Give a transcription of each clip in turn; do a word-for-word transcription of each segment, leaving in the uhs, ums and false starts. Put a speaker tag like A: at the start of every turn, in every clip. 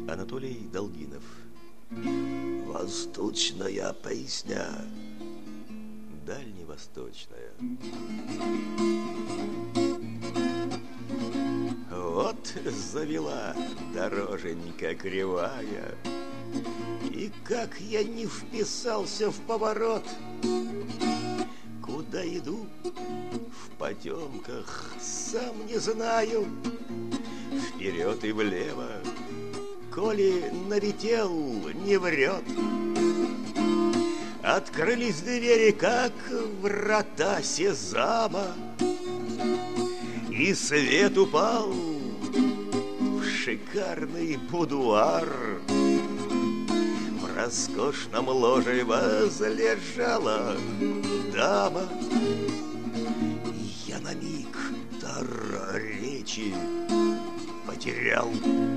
A: Анатолий Долгинов. Восточная песня. Дальневосточная. Вот завела дороженька кривая, и как я не вписался в поворот. Куда иду в потемках, сам не знаю. Вперед и влево, коли налетел, не врет. Открылись двери, как врата Сезама, и свет упал в шикарный будуар. В роскошном ложе возлежала дама. Я на миг дар речи потерял.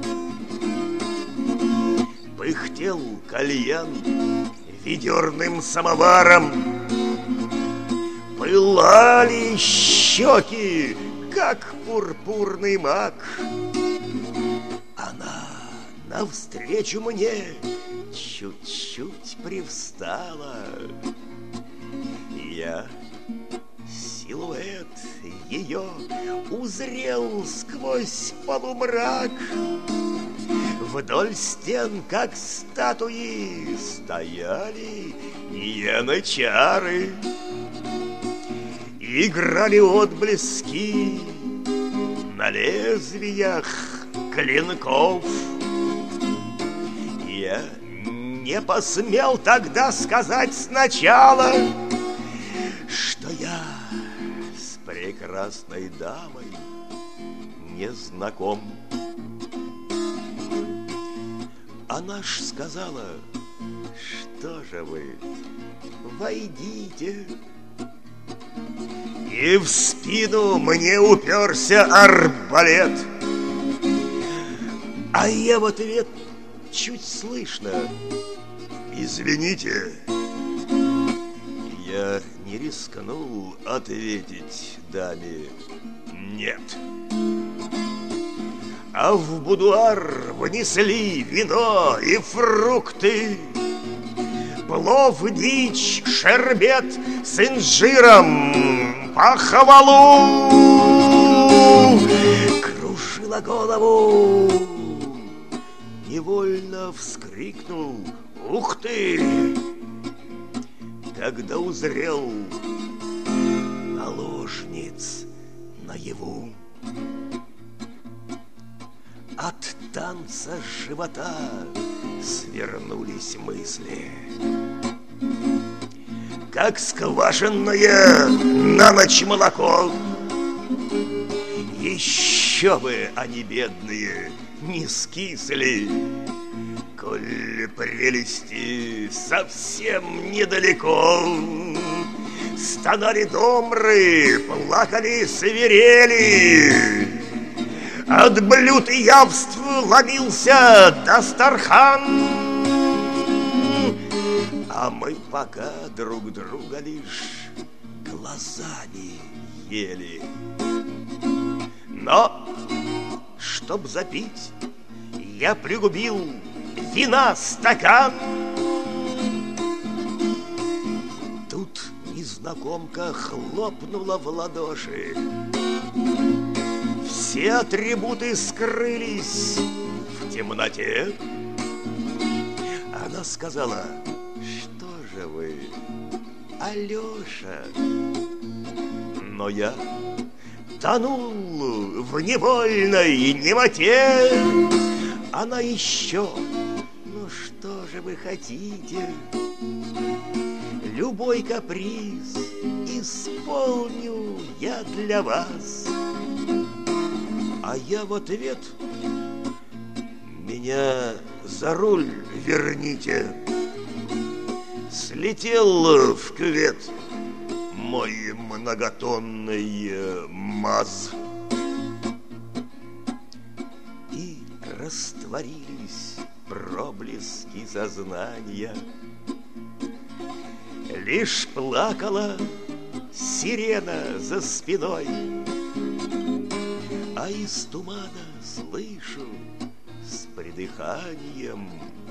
A: Пыхтел кальян ведерным самоваром, пылали щеки, как пурпурный мак. Она навстречу мне чуть-чуть привстала. Я силуэт ее узрел сквозь полумрак. Вдоль стен, как статуи, стояли янычары. Играли отблески на лезвиях клинков. Я не посмел тогда сказать сначала, что я с прекрасной дамой не знаком. Она ж сказала: что же вы, войдите. И в спину мне уперся арбалет. А я в ответ чуть слышно: извините. Я не рискнул ответить даме нет. А в будуар внесли вино и фрукты, плов, дичь, шербет с инжиром, похвалу. Кружила голову, невольно вскрикнул: ух ты! Когда узрел наложниц наяву. От танца живота свернулись мысли, как сквашенное на ночь молоко. Еще бы они, бедные, не скисли, коль прелести совсем недалеко. Стонали домры, плакали свирели. От блюд и явств ломился Дастархан. А мы пока друг друга лишь глазами ели. Но, чтоб запить, я пригубил вина стакан. Тут незнакомка хлопнула в ладоши. Все атрибуты скрылись в темноте. Она сказала: что же вы, Алеша? Но я тонул в невольной немоте. Она еще: ну что же вы хотите? Любой каприз исполню я для вас. А я в ответ: меня за руль верните. Слетел в кювет мой многотонный МАЗ. И растворились проблески сознания. Лишь плакала сирена за спиной. А из тумана слышу с придыханием.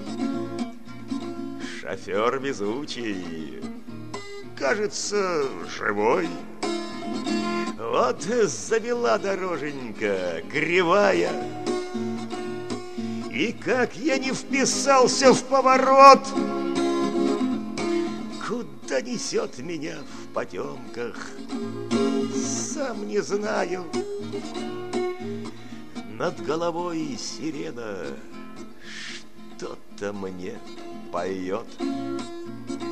A: Шофер везучий, кажется, живой. Вот завела дороженька кривая, и как я не вписался в поворот, куда несет меня в потемках, сам не знаю. Над головой сирена что-то мне поет.